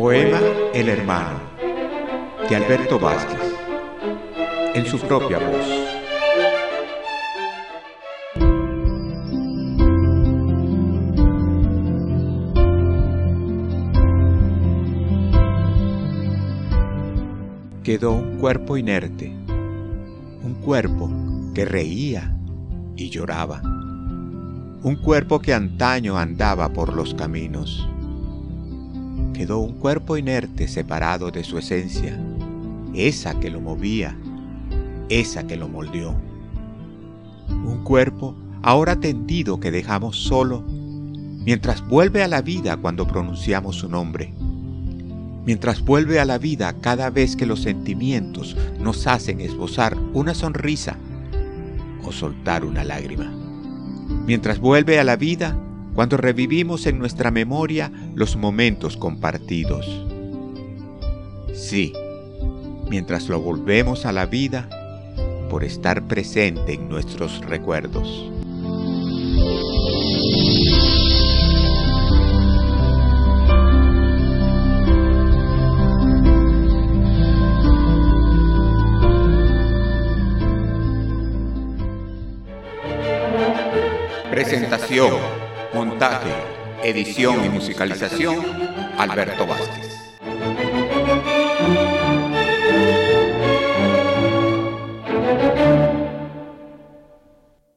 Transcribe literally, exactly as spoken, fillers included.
Poema El Hermano, de Alberto Vázquez, en su propia voz. Quedó un cuerpo inerte, un cuerpo que reía y lloraba, un cuerpo que antaño andaba por los caminos. Quedó un cuerpo inerte separado de su esencia, esa que lo movía, esa que lo moldeó. Un cuerpo ahora tendido que dejamos solo, mientras vuelve a la vida cuando pronunciamos su nombre, mientras vuelve a la vida cada vez que los sentimientos nos hacen esbozar una sonrisa o soltar una lágrima, mientras vuelve a la vida cuando revivimos en nuestra memoria los momentos compartidos. Sí, mientras lo volvemos a la vida por estar presente en nuestros recuerdos. Presentación, montaje, edición y musicalización, Alberto Vázquez.